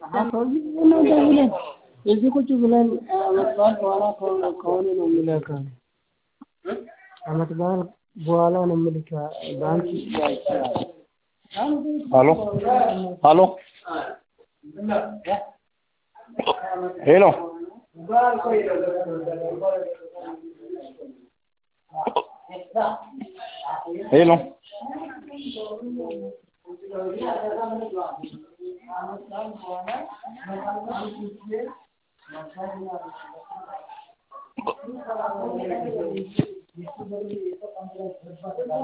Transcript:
ነው ደውለን እዚህ ቁጭ ብለን አመት በኋላ ከሆነ ነው የሚላከው አመት በኋላ ነው የሚልከው ባንክ Hello? Hello? Hello? Hello?